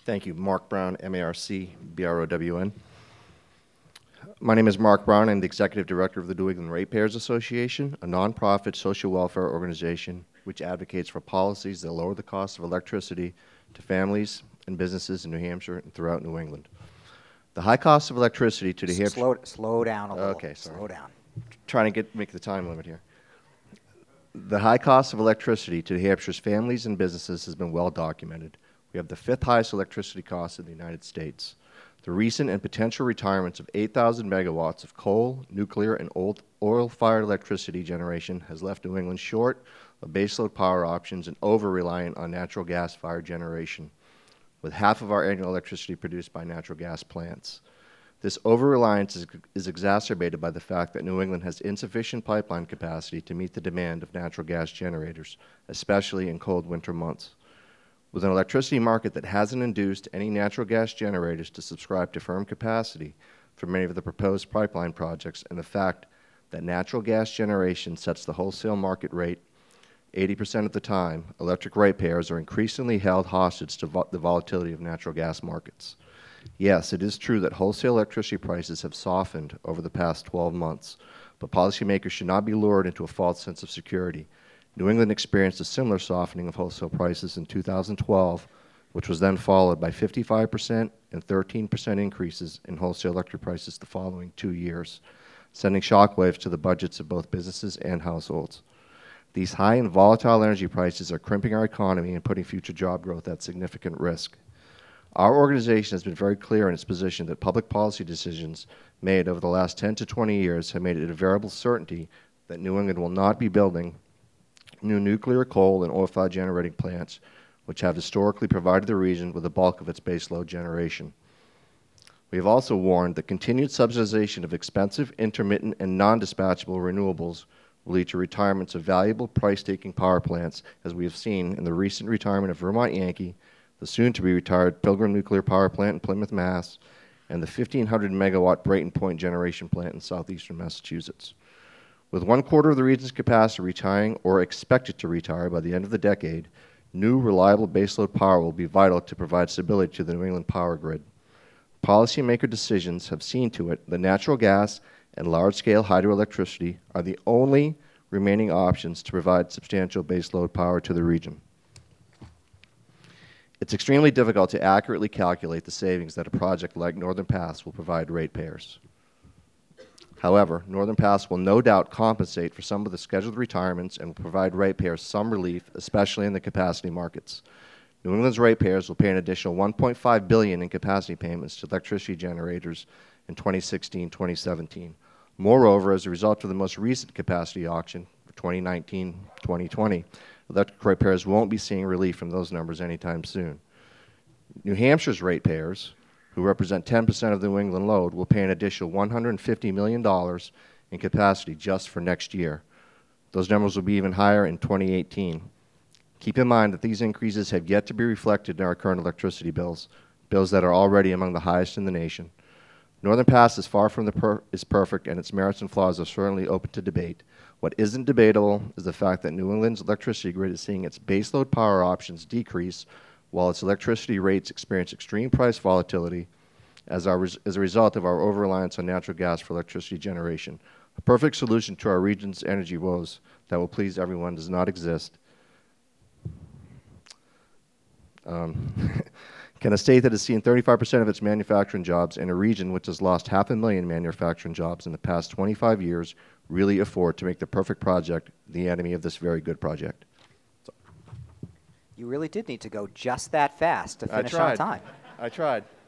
Thank you. Mark Brown, M-A-R-C, B-R-O-W-N. My name is Mark Brown. I'm the Executive Director of the New England Ratepayers Association, a nonprofit social welfare organization which advocates for policies that lower the cost of electricity to families and businesses in New Hampshire and throughout New England. The high cost of electricity to New Hampshire... Slow down a little. Okay, sorry. Slow down. Trying to make the time limit here. The high cost of electricity to New Hampshire's families and businesses has been well documented. We have the 5th highest electricity cost in the United States. The recent and potential retirements of 8,000 megawatts of coal, nuclear, and oil-fired electricity generation has left New England short of baseload power options and over-reliant on natural gas-fired generation, with half of our annual electricity produced by natural gas plants. This over-reliance is exacerbated by the fact that New England has insufficient pipeline capacity to meet the demand of natural gas generators, especially in cold winter months. With an electricity market that hasn't induced any natural gas generators to subscribe to firm capacity for many of the proposed pipeline projects, and the fact that natural gas generation sets the wholesale market rate 80% of the time, electric ratepayers are increasingly held hostage to the volatility of natural gas markets. Yes, it is true that wholesale electricity prices have softened over the past 12 months, but policymakers should not be lured into a false sense of security. New England experienced a similar softening of wholesale prices in 2012, which was then followed by 55% and 13% increases in wholesale electric prices the following 2 years, sending shockwaves to the budgets of both businesses and households. These high and volatile energy prices are crimping our economy and putting future job growth at significant risk. Our organization has been very clear in its position that public policy decisions made over the last 10 to 20 years have made it a variable certainty that New England will not be building new nuclear, coal, and oil-fired generating plants, which have historically provided the region with the bulk of its baseload generation. We have also warned that continued subsidization of expensive, intermittent, and non-dispatchable renewables will lead to retirements of valuable price-taking power plants, as we have seen in the recent retirement of Vermont Yankee, the soon-to-be-retired Pilgrim Nuclear Power Plant in Plymouth, Mass., and the 1,500-megawatt Brayton Point Generation Plant in southeastern Massachusetts. With 1/4 of the region's capacity retiring or expected to retire by the end of the decade, new, reliable baseload power will be vital to provide stability to the New England power grid. Policymaker decisions have seen to it that natural gas and large-scale hydroelectricity are the only remaining options to provide substantial baseload power to the region. It's extremely difficult to accurately calculate the savings that a project like Northern Pass will provide ratepayers. However, Northern Pass will no doubt compensate for some of the scheduled retirements and will provide ratepayers some relief, especially in the capacity markets. New England's ratepayers will pay an additional $1.5 billion in capacity payments to electricity generators in 2016-2017. Moreover, as a result of the most recent capacity auction for 2019-2020, electric ratepayers won't be seeing relief from those numbers anytime soon. New Hampshire's ratepayers, who represent 10% of the New England load, will pay an additional $150 million in capacity just for next year. Those numbers will be even higher in 2018. Keep in mind that these increases have yet to be reflected in our current electricity bills that are already among the highest in the nation. Northern Pass is far from perfect, and its merits and flaws are certainly open to debate. What isn't debatable is the fact that New England's electricity grid is seeing its baseload power options decrease while its electricity rates experience extreme price volatility as a result of our over-reliance on natural gas for electricity generation. A perfect solution to our region's energy woes that will please everyone does not exist. Can a state that has seen 35% of its manufacturing jobs in a region which has lost 500,000 manufacturing jobs in the past 25 years really afford to make the perfect project the enemy of this very good project? You really did need to go just that fast to finish on time. I tried.